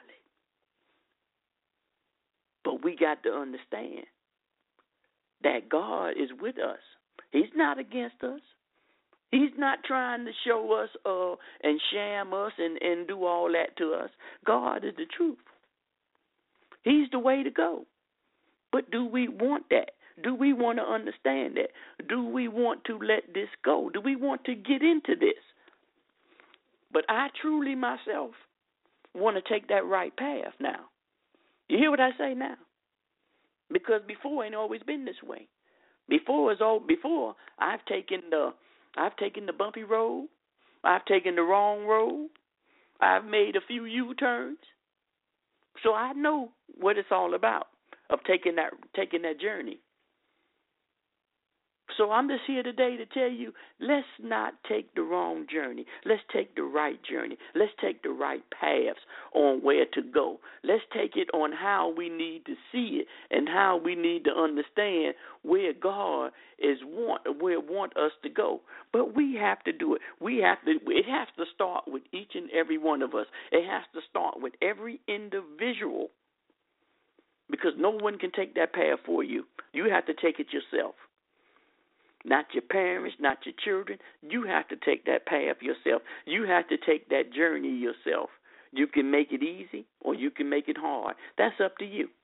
But we got to understand that God is with us. He's not against us. He's not trying to show us uh, and sham us and, and do all that to us. God is the truth. He's the way to go. But do we want that? Do we want to understand that? Do we want to let this go? Do we want to get into this? But I truly myself want to take that right path now. You hear what I say now? Because before it ain't always been this way. Before is all before I've taken the I've taken the bumpy road. I've taken the wrong road. I've made a few U-turns. So I know what it's all about, of taking that taking that journey. So I'm just here today to tell you, let's not take the wrong journey. Let's take the right journey. Let's take the right paths on where to go. Let's take it on how we need to see it and how we need to understand where God is want where want us to go. But we have to do it. We have to. It has to start with each and every one of us. It has to start with every individual, because no one can take that path for you. You have to take it yourself. Not your parents, not your children. You have to take that path yourself. You have to take that journey yourself. You can make it easy or you can make it hard. That's up to you.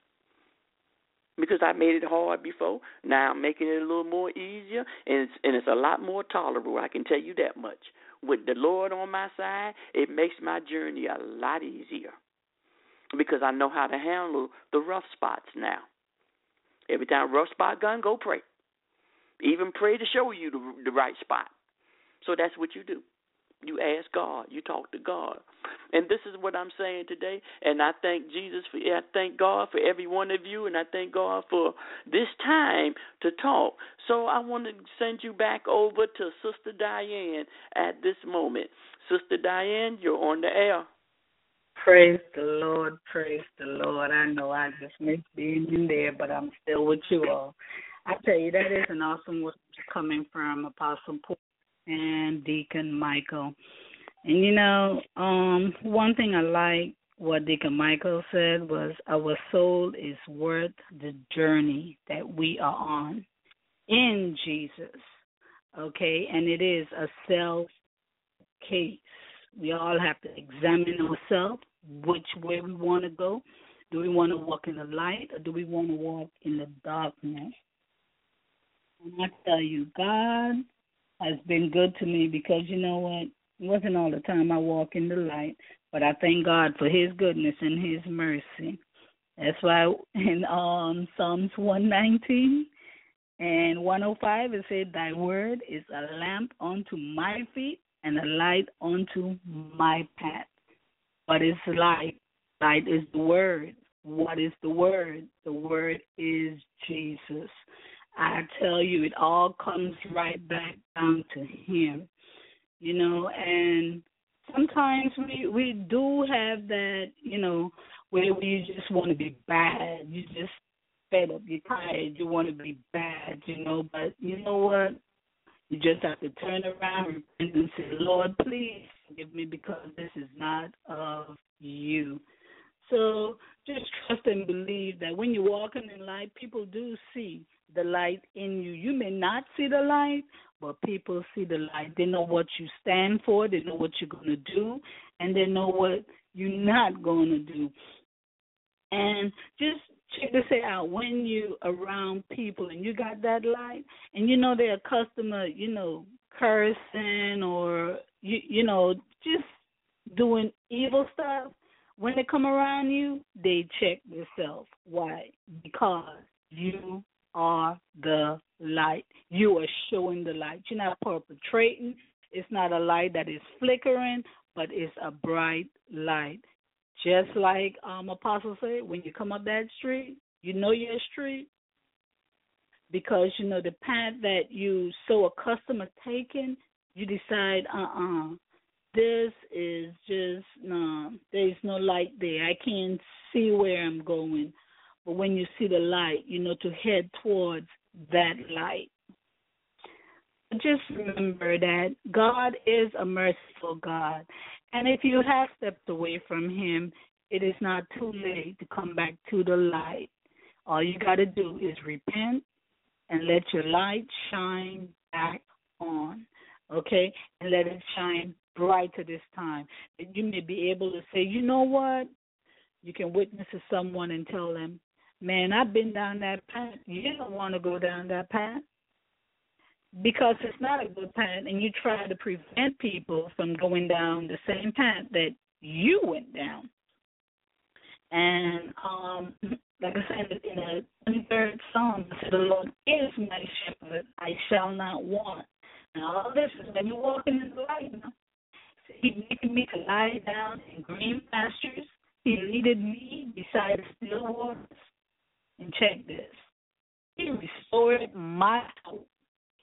Because I made it hard before, now I'm making it a little more easier, and it's, and it's a lot more tolerable, I can tell you that much. With the Lord on my side, it makes my journey a lot easier because I know how to handle the rough spots now. Every time a rough spot comes, go pray. Even pray to show you the, the right spot. So that's what you do. You ask God. You talk to God. And this is what I'm saying today. And I thank Jesus for, I thank God for every one of you, and I thank God for this time to talk. So I want to send you back over to Sister Diane at this moment. Sister Diane, you're on the air. Praise the Lord. Praise the Lord. I know I just missed being in there, but I'm still with you all. I tell you, that is an awesome word coming from Apostle Paul and Deacon Michael. And, you know, um, one thing I like what Deacon Michael said was our soul is worth the journey that we are on in Jesus, okay? And it is a self-case. We all have to examine ourselves, which way we want to go. Do we want to walk in the light or do we want to walk in the darkness? And I tell you, God has been good to me because, you know what, it wasn't all the time I walk in the light, but I thank God for his goodness and his mercy. That's why in um, Psalms one nineteen and one oh five, it said, thy word is a lamp unto my feet and a light unto my path. But it's light. Light is the word. What is the word? The word is Jesus. I tell you, it all comes right back down to him, you know, and sometimes we we do have that, you know, where we just want to be bad. You just fed up, you're tired, you want to be bad, you know, but you know what? You just have to turn around and say, Lord, please forgive me because this is not of you. So just trust and believe that when you're walking in light, people do see the light in you. You may not see the light, but people see the light. They know what you stand for. They know what you're going to do, and they know what you're not going to do. And just check this out. When you around people and you got that light, and you know they're accustomed to, you know, cursing or, you, you know, just doing evil stuff, when they come around you, they check themselves. Why? Because you are the light. You are showing the light. You're not perpetrating. It's not a light that is flickering, but it's a bright light. Just like um, Apostle said, when you come up that street, you know your street because, you know, the path that you so accustomed to taking, you decide, uh-uh, this is just, no, there's no light there. I can't see where I'm going. But when you see the light, you know to head towards that light. Just remember that God is a merciful God. And if you have stepped away from him, it is not too late to come back to the light. All you got to do is repent and let your light shine back on, okay? And let it shine brighter this time. And you may be able to say, you know what? You can witness to someone and tell them, man, I've been down that path. You don't want to go down that path because it's not a good path, and you try to prevent people from going down the same path that you went down. And um, like I said in the twenty-third Psalm, it said, the Lord is my shepherd, I shall not want. Now, all this is when you're walking in the light. Now. He's making me to lie down in green pastures. He leaded me beside the still waters. And check this. He restored my hope.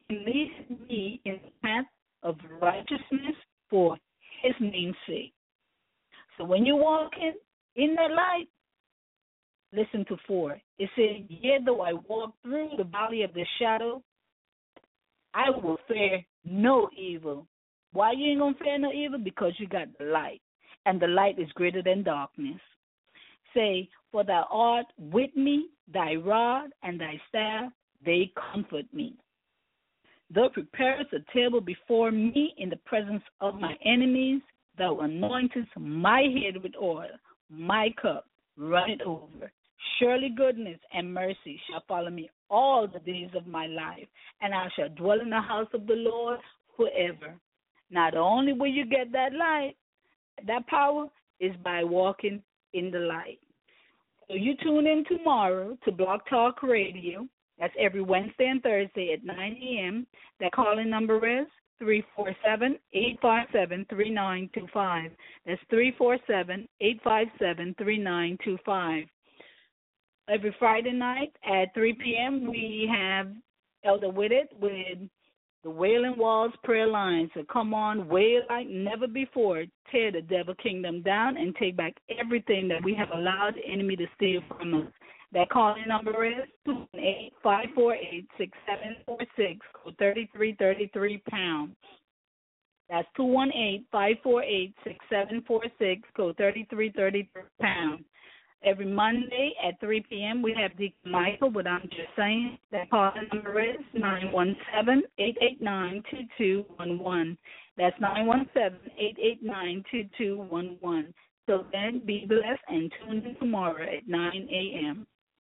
and lead me in the path of righteousness for his name's sake. So when you walk in, in that light, listen to four. It says, yea, though I walk through the valley of the shadow, I will fear no evil. Why you ain't going to fear no evil? Because you got the light, and the light is greater than darkness. Say, for thou art with me, thy rod and thy staff, they comfort me. Thou preparest a table before me in the presence of my enemies. Thou anointest my head with oil, my cup runneth over. Surely goodness and mercy shall follow me all the days of my life, and I shall dwell in the house of the Lord forever. Now, the only way you get that light, that power, is by walking in the light. So you tune in tomorrow to Blog Talk Radio. That's every Wednesday and Thursday at nine a.m. That calling number is three four seven, eight five seven, three nine two five. That's three four seven, eight five seven, three nine two five. Every Friday night at three p.m. we have Elder Whitted with the Wailing Walls Prayer Line. So come on, wail like never before. Tear the devil kingdom down and take back everything that we have allowed the enemy to steal from us. That calling number is two one eight, five four eight, six seven four six, code thirty-three thirty-three pound. That's two one eight, five four eight, six seven four six, code thirty-three thirty-three pound. Every Monday at three p.m. we have Deacon Michael, but I'm just saying that calling number is nine one seven, eight eight nine, two two one one. That's nine one seven, eight eight nine, two two one one. So then, be blessed and tune in tomorrow at nine a.m.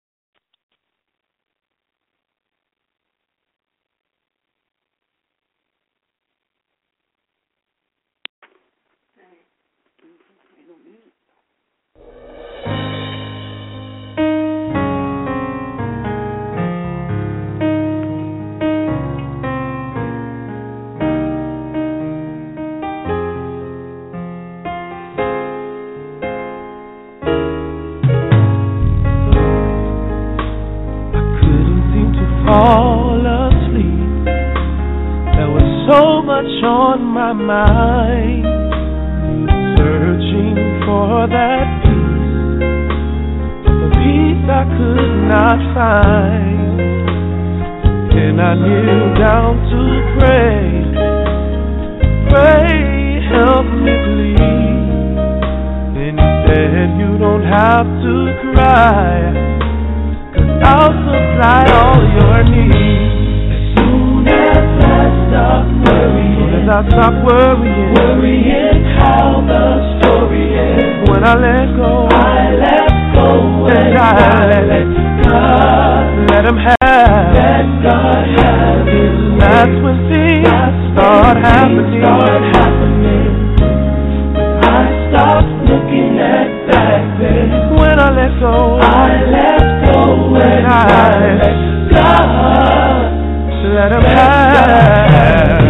Fall asleep. There was so much on my mind, searching for that peace, the peace I could not find. Then I kneeled down to pray, pray, help me please. Then he said, you don't have to cry, I'll supply all your needs. As soon as I stop worrying, as I stop worrying, worrying how the story ends. When I let go, I let go, and I, I let, let God, let Him have, let God have His way. That's when things That's start when happening. Things start happening. I stop looking at back then. When I let go, I let go. When I let God, let Him have.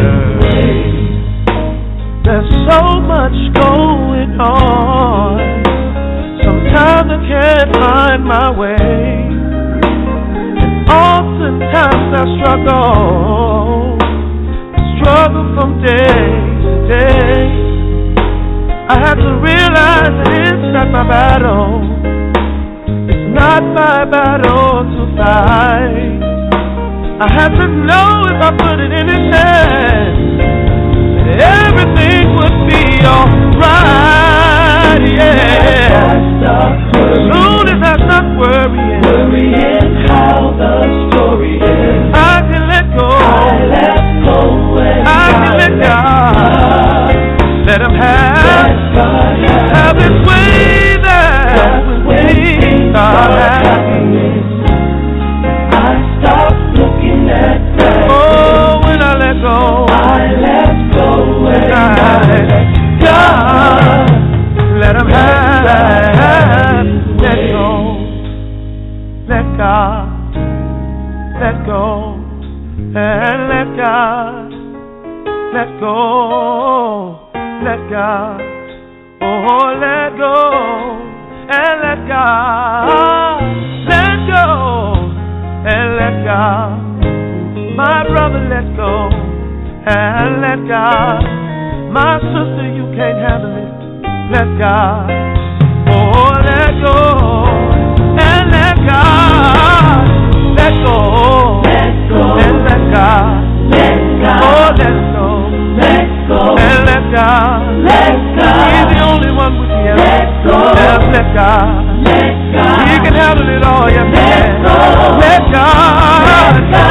There's so much going on. Sometimes I can't find my way, and oftentimes I struggle, struggle from day to day. I have to realize that it's not my battle. Not my battle to fight. I have to know if I put it in His hands, that everything would be alright, yeah. As soon as I stop worrying, worrying how the story ends, I can let go. I let go and I can let God. Let Him have, have His way there. Start happening. I stop looking at that. Oh, when I let go, I let go and I let God. Let Him have. Let go. Let God. Let go. And let God. Let go. Let God. Oh, let go. And let God, let go, and let God, my brother, let go, and let God. My sister, you can't handle it. Let God. Oh, let go and let God. Let go. Let go. And let God. Let God. Oh, let go. Let go. And let God. Let God. He's the only one with the answer. Let go. Just let God. Let God. He can handle it all. Yes, he can. Let God. Let God.